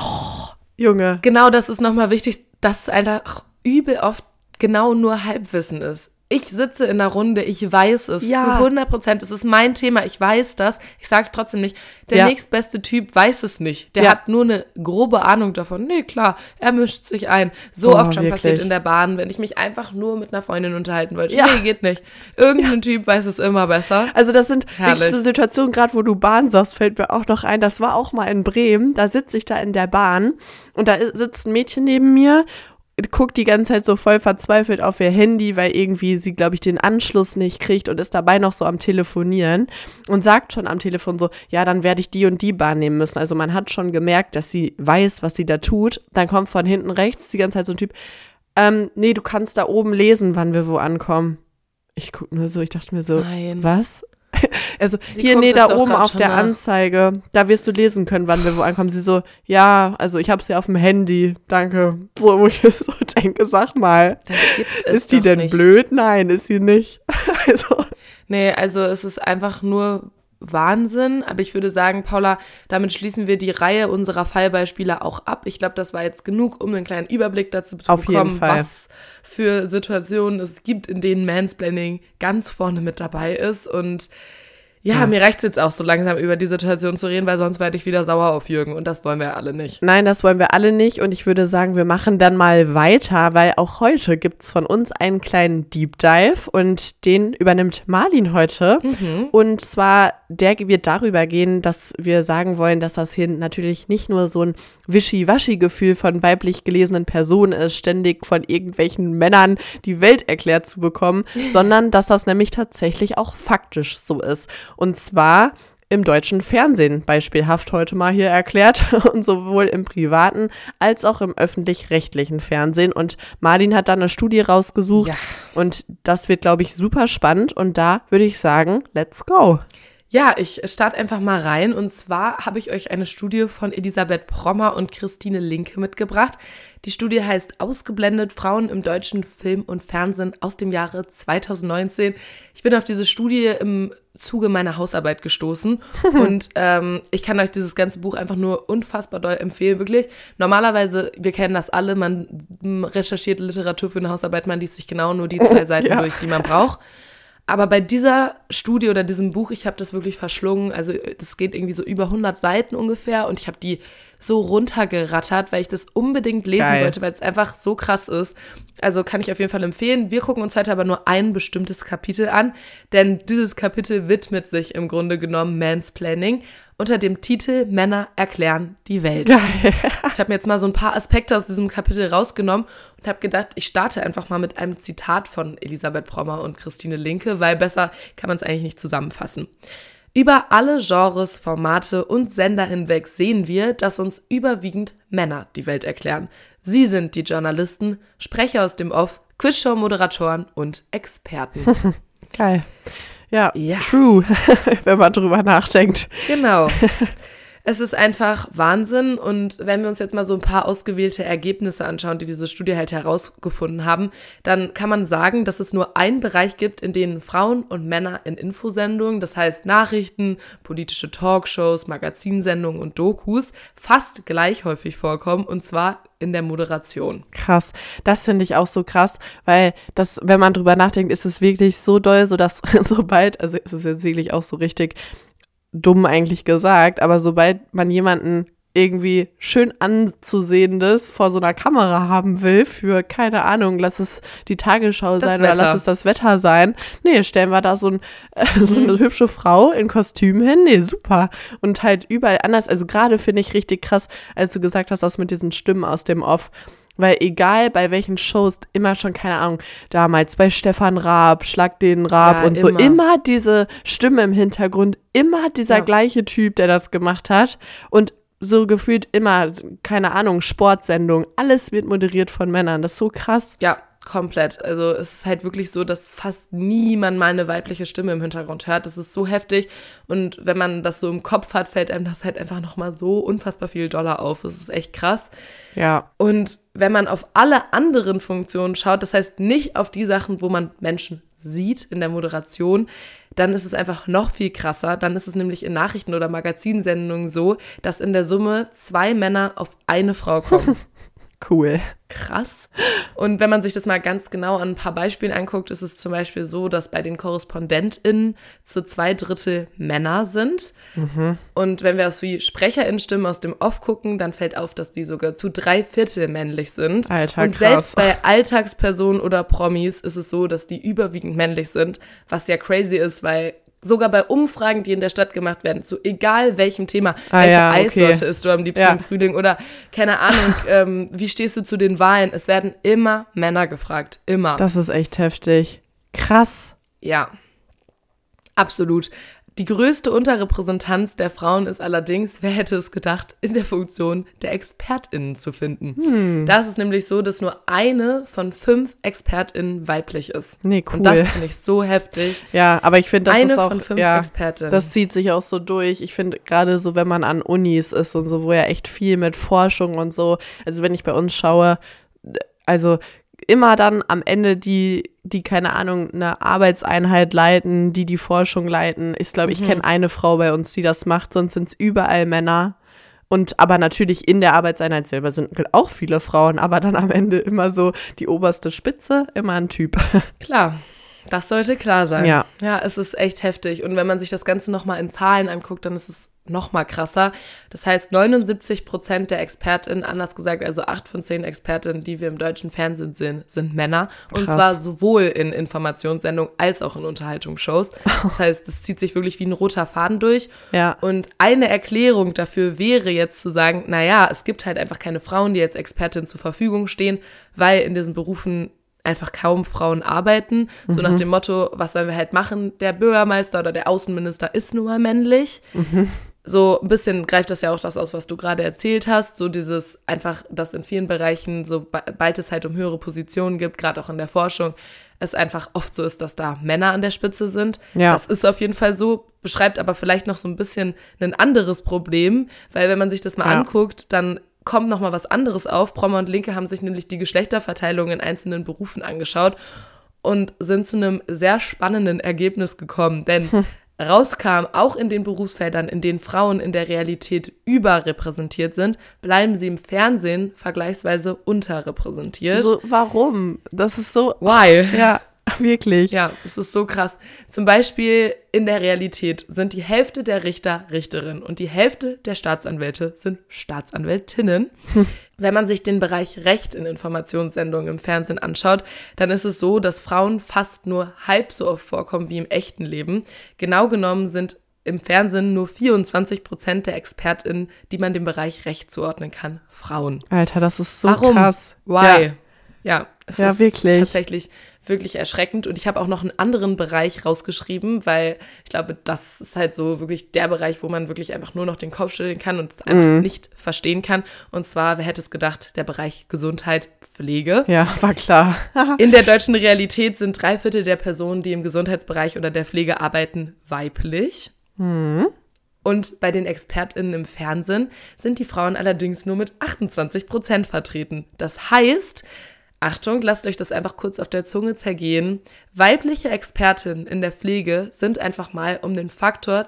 Junge. Genau, das ist nochmal wichtig, dass es einfach übel oft genau nur Halbwissen ist. Ich sitze in der Runde, ich weiß es zu 100%. Es ist mein Thema, ich weiß das. Ich sag's trotzdem nicht. Der nächstbeste Typ weiß es nicht. Der hat nur eine grobe Ahnung davon. Nee, klar, er mischt sich ein. So oft schon wirklich passiert in der Bahn, wenn ich mich einfach nur mit einer Freundin unterhalten wollte. Nee, geht nicht. Irgendein Typ weiß es immer besser. Also das sind wirklich so Situationen, gerade wo du Bahn sagst, fällt mir auch noch ein. Das war auch mal in Bremen. Da sitze ich da in der Bahn und da sitzt ein Mädchen neben mir, guckt die ganze Zeit so voll verzweifelt auf ihr Handy, weil irgendwie sie, glaube ich, den Anschluss nicht kriegt und ist dabei noch so am Telefonieren und sagt schon am Telefon so, ja, dann werde ich die und die Bahn nehmen müssen. Also man hat schon gemerkt, dass sie weiß, was sie da tut. Dann kommt von hinten rechts die ganze Zeit so ein Typ, nee, du kannst da oben lesen, wann wir wo ankommen. Ich gucke nur so, ich dachte mir so, nein. Was? Also hier, nee, da oben auf der Anzeige, da wirst du lesen können, wann wir wo ankommen. Sie so, ja, also ich hab's ja auf dem Handy, danke. So, wo ich so denke, sag mal, das gibt es ist die denn nicht. Blöd? Nein, ist sie nicht. Nee, also es ist einfach nur Wahnsinn, aber ich würde sagen, Paula, damit schließen wir die Reihe unserer Fallbeispiele auch ab. Ich glaube, das war jetzt genug, um einen kleinen Überblick dazu zu bekommen, was für Situationen es gibt, in denen Mansplaining ganz vorne mit dabei ist. Und Ja, mir reicht es jetzt auch so langsam über die Situation zu reden, weil sonst werde ich wieder sauer auf Jürgen und das wollen wir ja alle nicht. Nein, das wollen wir alle nicht und ich würde sagen, wir machen dann mal weiter, weil auch heute gibt es von uns einen kleinen Deep Dive und den übernimmt Marlin heute. Und zwar, der wird darüber gehen, dass wir sagen wollen, dass das hier natürlich nicht nur so ein Wischi-Waschi-Gefühl von weiblich gelesenen Personen ist, ständig von irgendwelchen Männern die Welt erklärt zu bekommen, sondern dass das nämlich tatsächlich auch faktisch so ist. Und zwar im deutschen Fernsehen beispielhaft heute mal hier erklärt und sowohl im privaten als auch im öffentlich-rechtlichen Fernsehen. Und Marlin hat da eine Studie rausgesucht und das wird, glaube ich, super spannend. Und da würde ich sagen, let's go. Ja, ich starte einfach mal rein und zwar habe ich euch eine Studie von Elisabeth Prommer und Christine Linke mitgebracht. Die Studie heißt Ausgeblendet Frauen im deutschen Film und Fernsehen aus dem Jahre 2019. Ich bin auf diese Studie im Zuge meiner Hausarbeit gestoßen und ich kann euch dieses ganze Buch einfach nur unfassbar doll empfehlen, wirklich. Normalerweise, wir kennen das alle, man recherchiert Literatur für eine Hausarbeit, man liest sich genau nur die 2 Seiten durch, die man braucht. Aber bei dieser Studie oder diesem Buch, ich habe das wirklich verschlungen, also das geht irgendwie so über 100 Seiten ungefähr und ich habe die so runtergerattert, weil ich das unbedingt lesen wollte, weil es einfach so krass ist. Also kann ich auf jeden Fall empfehlen. Wir gucken uns heute aber nur ein bestimmtes Kapitel an, denn dieses Kapitel widmet sich im Grunde genommen Mansplaining unter dem Titel Männer erklären die Welt. Ich habe mir jetzt mal so ein paar Aspekte aus diesem Kapitel rausgenommen und habe gedacht, ich starte einfach mal mit einem Zitat von Elisabeth Prommer und Christine Linke, weil besser kann man es eigentlich nicht zusammenfassen. Über alle Genres, Formate und Sender hinweg sehen wir, dass uns überwiegend Männer die Welt erklären. Sie sind die Journalisten, Sprecher aus dem Off, Quizshow-Moderatoren und Experten. Geil. Ja, true, wenn man drüber nachdenkt. Genau. Es ist einfach Wahnsinn und wenn wir uns jetzt mal so ein paar ausgewählte Ergebnisse anschauen, die diese Studie halt herausgefunden haben, dann kann man sagen, dass es nur einen Bereich gibt, in dem Frauen und Männer in Infosendungen, das heißt Nachrichten, politische Talkshows, Magazinsendungen und Dokus, fast gleich häufig vorkommen und zwar in der Moderation. Krass, das finde ich auch so krass, weil das, wenn man drüber nachdenkt, ist es wirklich so doll, so dass sobald, also ist es jetzt wirklich auch so richtig dumm eigentlich gesagt, aber sobald man jemanden irgendwie schön anzusehendes vor so einer Kamera haben will für, keine Ahnung, lass es die Tagesschau sein oder lass es das Wetter sein. Nee, stellen wir da so eine hübsche Frau in Kostüm hin. Nee, super. Und halt überall anders. Also gerade finde ich richtig krass, als du gesagt hast, das mit diesen Stimmen aus dem Off. Weil egal bei welchen Shows, immer schon, keine Ahnung, damals bei Stefan Raab, Schlag den Raab und so, immer diese Stimme im Hintergrund, immer dieser gleiche Typ, der das gemacht hat und so gefühlt immer, keine Ahnung, Sportsendung, alles wird moderiert von Männern, das ist so krass. Ja, komplett. Also es ist halt wirklich so, dass fast niemand mal eine weibliche Stimme im Hintergrund hört. Das ist so heftig und wenn man das so im Kopf hat, fällt einem das halt einfach nochmal so unfassbar viel doller auf. Das ist echt krass. Ja. Und wenn man auf alle anderen Funktionen schaut, das heißt nicht auf die Sachen, wo man Menschen sieht in der Moderation, dann ist es einfach noch viel krasser. Dann ist es nämlich in Nachrichten- oder Magazinsendungen so, dass in der Summe 2 Männer auf eine Frau kommen. Cool. Krass. Und wenn man sich das mal ganz genau an ein paar Beispielen anguckt, ist es zum Beispiel so, dass bei den KorrespondentInnen zu 2/3 Männer sind. Und wenn wir auf die SprecherInnen-Stimmen aus dem Off gucken, dann fällt auf, dass die sogar zu 3/4 männlich sind. Alter, und krass. selbst bei Alltagspersonen oder Promis ist es so, dass die überwiegend männlich sind, was ja crazy ist, weil sogar bei Umfragen, die in der Stadt gemacht werden, zu egal welchem Thema, welche Eissorte isst du am liebsten im Frühling oder keine Ahnung, wie stehst du zu den Wahlen? Es werden immer Männer gefragt, immer. Das ist echt heftig. Krass. Ja, absolut. Die größte Unterrepräsentanz der Frauen ist allerdings, wer hätte es gedacht, in der Funktion der ExpertInnen zu finden. Da ist es nämlich so, dass nur eine von 5 ExpertInnen weiblich ist. Nee, cool. Und das finde ich so heftig. Ja, aber ich finde, das eine ist auch, von 5 ExpertInnen. Das zieht sich auch so durch. Ich finde, gerade so, wenn man an Unis ist und so, wo ja echt viel mit Forschung und so, also wenn ich bei uns schaue, also immer dann am Ende die, keine Ahnung, eine Arbeitseinheit leiten, die Forschung leiten. Ich glaube, ich kenne eine Frau bei uns, die das macht, sonst sind es überall Männer. Und aber natürlich in der Arbeitseinheit selber sind auch viele Frauen, aber dann am Ende immer so die oberste Spitze, immer ein Typ. Klar. Das sollte klar sein. Ja. Ja, es ist echt heftig. Und wenn man sich das Ganze nochmal in Zahlen anguckt, dann ist es nochmal krasser. Das heißt, 79% der ExpertInnen, anders gesagt, also 8 von 10 ExpertInnen, die wir im deutschen Fernsehen sehen, sind Männer. Und Krass. zwar sowohl in Informationssendungen als auch in Unterhaltungsshows. Das heißt, das zieht sich wirklich wie ein roter Faden durch. Ja. Und eine Erklärung dafür wäre jetzt zu sagen, naja, es gibt halt einfach keine Frauen, die als Expertin zur Verfügung stehen, weil in diesen Berufen einfach kaum Frauen arbeiten. So nach dem Motto, was sollen wir halt machen? Der Bürgermeister oder der Außenminister ist nun mal männlich. So ein bisschen greift das ja auch das aus, was du gerade erzählt hast. So dieses einfach, dass in vielen Bereichen, sobald es halt um höhere Positionen gibt, gerade auch in der Forschung, es einfach oft so ist, dass da Männer an der Spitze sind. Ja. Das ist auf jeden Fall so, beschreibt aber vielleicht noch so ein bisschen ein anderes Problem, weil wenn man sich das mal anguckt, dann kommt noch mal was anderes auf. Prommer und Linke haben sich nämlich die Geschlechterverteilung in einzelnen Berufen angeschaut und sind zu einem sehr spannenden Ergebnis gekommen. Denn rauskam, auch in den Berufsfeldern, in denen Frauen in der Realität überrepräsentiert sind, bleiben sie im Fernsehen vergleichsweise unterrepräsentiert. So, warum? Das ist so... Why? Ja, wirklich. Ja, es ist so krass. Zum Beispiel in der Realität sind die Hälfte der Richter Richterinnen und die Hälfte der Staatsanwälte sind Staatsanwältinnen. Wenn man sich den Bereich Recht in Informationssendungen im Fernsehen anschaut, dann ist es so, dass Frauen fast nur halb so oft vorkommen wie im echten Leben. Genau genommen sind im Fernsehen nur 24% der ExpertInnen, die man dem Bereich Recht zuordnen kann, Frauen. Alter, das ist so Warum? krass. Why? Ja, es Ja, ist wirklich. tatsächlich wirklich erschreckend. Und ich habe auch noch einen anderen Bereich rausgeschrieben, weil ich glaube, das ist halt so wirklich der Bereich, wo man wirklich einfach nur noch den Kopf schütteln kann und es einfach nicht verstehen kann. Und zwar, wer hätte es gedacht, der Bereich Gesundheit, Pflege. Ja, war klar. In der deutschen Realität sind 3/4 der Personen, die im Gesundheitsbereich oder der Pflege arbeiten, weiblich. Und bei den ExpertInnen im Fernsehen sind die Frauen allerdings nur mit 28% vertreten. Das heißt, Achtung, lasst euch das einfach kurz auf der Zunge zergehen. Weibliche Expertinnen in der Pflege sind einfach mal um den Faktor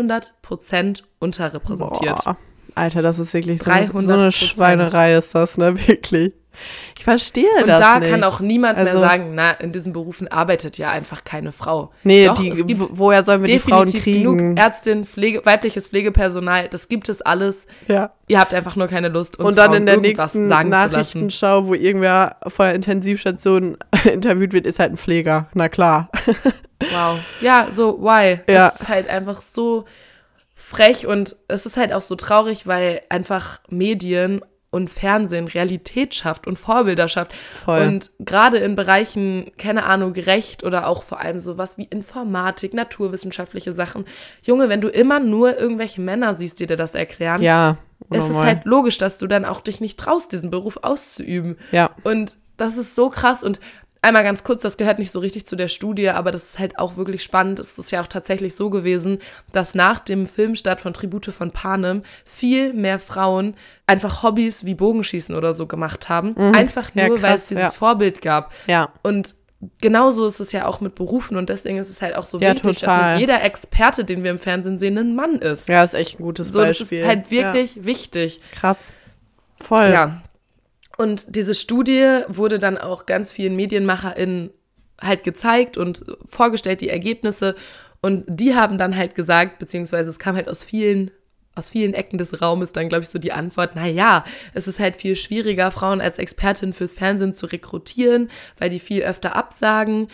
300% unterrepräsentiert. Boah, Alter, das ist wirklich so 300%. eine Schweinerei ist das, ne? Wirklich. Ich verstehe Und das da nicht. kann auch niemand mehr Also- sagen, na, in diesen Berufen arbeitet ja einfach keine Frau. Nee, Doch, es gibt woher sollen wir die Frauen definitiv kriegen? genug Ärztin, weibliches Pflegepersonal, das gibt es alles. Ja. Ihr habt einfach nur keine Lust, uns Und dann Frauen in der irgendwas nächsten sagen zu lassen. Nachrichtenschau, wo irgendwer von der Intensivstation interviewt wird, ist halt ein Pfleger. Na klar. Wow. Ja, so, why? Ja. Es ist halt einfach so frech und es ist halt auch so traurig, weil einfach Medien und Fernsehen Realität schafft und Vorbilder schafft. Voll. Und gerade in Bereichen, keine Ahnung, Recht oder auch vor allem sowas wie Informatik, naturwissenschaftliche Sachen. Junge, wenn du immer nur irgendwelche Männer siehst, die dir das erklären, Ja. es ist unnormal. halt logisch, dass du dann auch dich nicht traust, diesen Beruf auszuüben. Ja. Und das ist so krass und einmal ganz kurz, das gehört nicht so richtig zu der Studie, aber das ist halt auch wirklich spannend. Es ist ja auch tatsächlich so gewesen, dass nach dem Filmstart von Tribute von Panem viel mehr Frauen einfach Hobbys wie Bogenschießen oder so gemacht haben. Einfach Ja, nur, weil krass, es dieses ja. Vorbild gab. Ja. Und genauso ist es ja auch mit Berufen und deswegen ist es halt auch so Ja, wichtig, dass total. nicht jeder Experte, den wir im Fernsehen sehen, ein Mann ist. Ja, ist echt ein gutes So, das Beispiel. ist halt wirklich wichtig. Ja. Krass. Voll. Ja. Und diese Studie wurde dann auch ganz vielen MedienmacherInnen halt gezeigt und vorgestellt, die Ergebnisse. Und die haben dann halt gesagt, beziehungsweise es kam halt aus vielen Ecken des Raumes dann, glaube ich, so die Antwort, naja, es ist halt viel schwieriger, Frauen als Expertin fürs Fernsehen zu rekrutieren, weil die viel öfter absagen.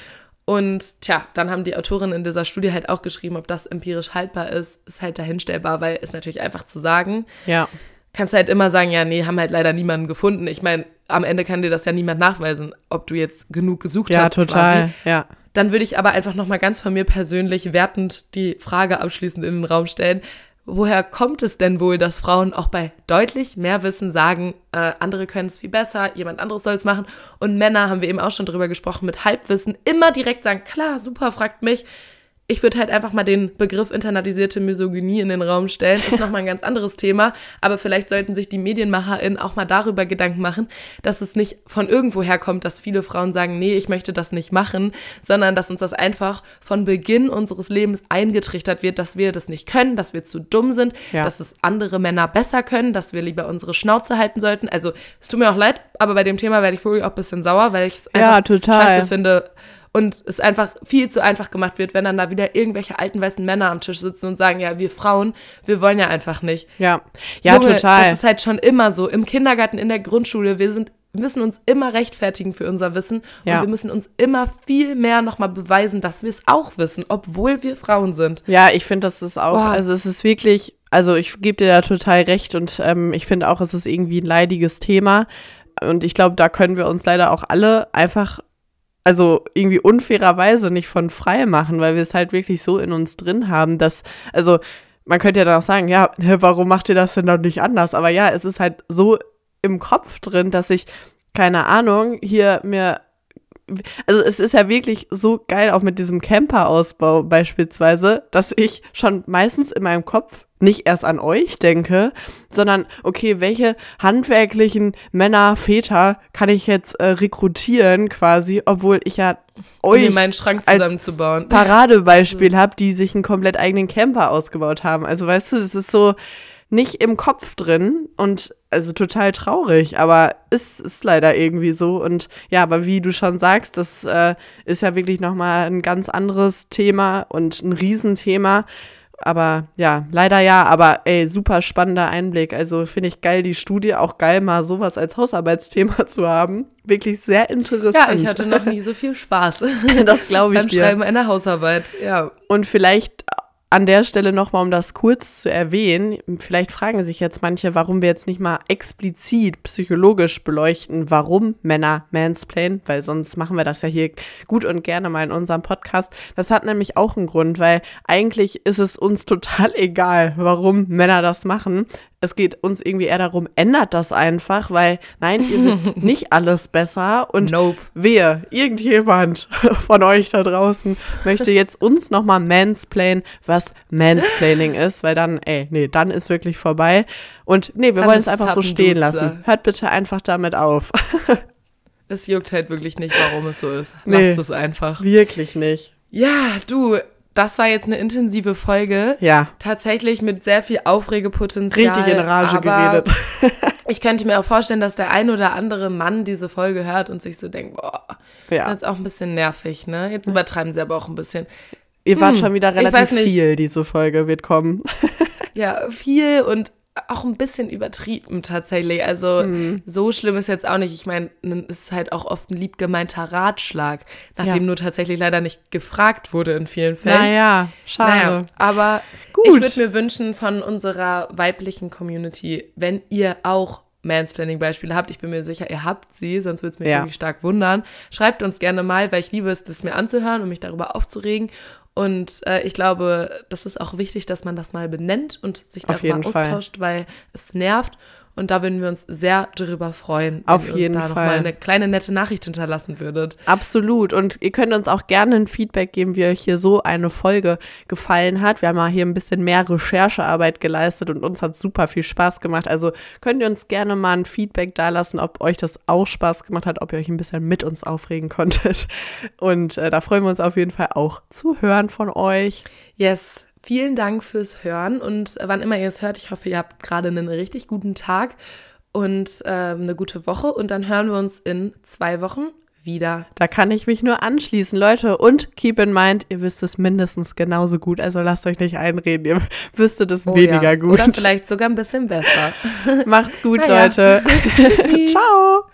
Und tja, dann haben die Autorinnen in dieser Studie halt auch geschrieben, ob das empirisch haltbar ist halt dahinstellbar, weil es natürlich einfach zu sagen. Ja. Kannst halt immer sagen, ja, nee, haben halt leider niemanden gefunden. Ich meine, am Ende kann dir das ja niemand nachweisen, ob du jetzt genug gesucht Ja, hast. total. Quasi. Ja. Dann würde ich aber einfach nochmal ganz von mir persönlich wertend die Frage abschließend in den Raum stellen. Woher kommt es denn wohl, dass Frauen auch bei deutlich mehr Wissen sagen, andere können es viel besser, jemand anderes soll es machen und Männer, haben wir eben auch schon drüber gesprochen, mit Halbwissen immer direkt sagen, klar, super, fragt mich. Ich würde halt einfach mal den Begriff internalisierte Misogynie in den Raum stellen. Ist nochmal ein ganz anderes Thema. Aber vielleicht sollten sich die MedienmacherInnen auch mal darüber Gedanken machen, dass es nicht von irgendwoher kommt, dass viele Frauen sagen, nee, ich möchte das nicht machen, sondern dass uns das einfach von Beginn unseres Lebens eingetrichtert wird, dass wir das nicht können, dass wir zu dumm sind, Ja. dass es andere Männer besser können, dass wir lieber unsere Schnauze halten sollten. Also es tut mir auch leid, aber bei dem Thema werde ich wirklich auch ein bisschen sauer, weil ich es einfach Ja, total. scheiße finde. und es einfach viel zu einfach gemacht wird, wenn dann da wieder irgendwelche alten weißen Männer am Tisch sitzen und sagen, ja, wir Frauen, wir wollen ja einfach nicht. Ja, Junge, total. Das ist halt schon immer so. Im Kindergarten, in der Grundschule, wir müssen uns immer rechtfertigen für unser Wissen und wir müssen uns immer viel mehr nochmal beweisen, dass wir es auch wissen, obwohl wir Frauen sind. Ja, ich finde, das ist auch, also es ist wirklich, also ich gebe dir da total recht und ich finde auch, es ist irgendwie ein leidiges Thema und ich glaube, da können wir uns leider auch alle einfach, also irgendwie unfairerweise nicht von frei machen, weil wir es halt wirklich so in uns drin haben, dass, also man könnte ja dann auch sagen, ja, warum macht ihr das denn doch nicht anders? Aber ja, es ist halt so im Kopf drin, dass ich, keine Ahnung, hier mir, also es ist ja wirklich so geil, auch mit diesem Camper-Ausbau beispielsweise, dass ich schon meistens in meinem Kopf nicht erst an euch denke, sondern, okay, welche handwerklichen Männer, Väter kann ich jetzt rekrutieren quasi, obwohl ich ja euch um meinen Schrank zusammenzubauen. Paradebeispiel habe, die sich einen komplett eigenen Camper ausgebaut haben. Also weißt du, das ist so nicht im Kopf drin und also total traurig, aber es ist leider irgendwie so und ja, aber wie du schon sagst, das ist ja wirklich nochmal ein ganz anderes Thema und ein Riesenthema, aber ja, leider ja, aber ey, super spannender Einblick, also finde ich geil, die Studie, auch geil mal sowas als Hausarbeitsthema zu haben, wirklich sehr interessant. Ja, ich hatte noch nie so viel Spaß. Das glaube ich beim dir. Schreiben einer Hausarbeit, ja. Und vielleicht an der Stelle nochmal, um das kurz zu erwähnen, vielleicht fragen sich jetzt manche, warum wir jetzt nicht mal explizit psychologisch beleuchten, warum Männer mansplainen, weil sonst machen wir das ja hier gut und gerne mal in unserem Podcast. Das hat nämlich auch einen Grund, weil eigentlich ist es uns total egal, warum Männer das machen. Es geht uns irgendwie eher darum, ändert das einfach, weil nein, ihr wisst nicht alles besser und wer, irgendjemand von euch da draußen möchte jetzt uns nochmal mansplainen, was Mansplaining ist, weil dann, dann ist wirklich vorbei und wir wollen es einfach so stehen lassen. Hört bitte einfach damit auf. Es juckt halt wirklich nicht, warum es so ist. Lasst es einfach. Wirklich nicht. Ja, du, das war jetzt eine intensive Folge. Ja. Tatsächlich mit sehr viel Aufregepotenzial. Richtig in Rage geredet. Ich könnte mir auch vorstellen, dass der ein oder andere Mann diese Folge hört und sich so denkt, boah, das ist jetzt auch ein bisschen nervig, ne? Jetzt übertreiben sie aber auch ein bisschen. Ihr wart schon wieder relativ viel, diese Folge wird kommen. Ja, viel und auch ein bisschen übertrieben tatsächlich. Also so schlimm ist jetzt auch nicht. Ich meine, es ist halt auch oft ein lieb gemeinter Ratschlag, nachdem nur tatsächlich leider nicht gefragt wurde in vielen Fällen. Naja, schade. Aber gut. Ich würde mir wünschen von unserer weiblichen Community, wenn ihr auch Mansplaining-Beispiele habt, ich bin mir sicher, ihr habt sie, sonst würde es mich wirklich stark wundern. Schreibt uns gerne mal, weil ich liebe es, das mir anzuhören und mich darüber aufzuregen. Und ich glaube, das ist auch wichtig, dass man das mal benennt und sich darüber austauscht, weil es nervt. Und da würden wir uns sehr darüber freuen, wenn ihr uns da nochmal eine kleine nette Nachricht hinterlassen würdet. Absolut. Und ihr könnt uns auch gerne ein Feedback geben, wie euch hier so eine Folge gefallen hat. Wir haben mal hier ein bisschen mehr Recherchearbeit geleistet und uns hat super viel Spaß gemacht. Also könnt ihr uns gerne mal ein Feedback dalassen, ob euch das auch Spaß gemacht hat, ob ihr euch ein bisschen mit uns aufregen konntet. Und da freuen wir uns auf jeden Fall auch zu hören von euch. Yes. Vielen Dank fürs Hören und wann immer ihr es hört, ich hoffe, ihr habt gerade einen richtig guten Tag und eine gute Woche und dann hören wir uns in 2 Wochen wieder. Da kann ich mich nur anschließen, Leute, und keep in mind, ihr wisst es mindestens genauso gut, also lasst euch nicht einreden, ihr wüsstet es weniger gut. Oder vielleicht sogar ein bisschen besser. Macht's gut, Leute. Tschüssi. Ciao.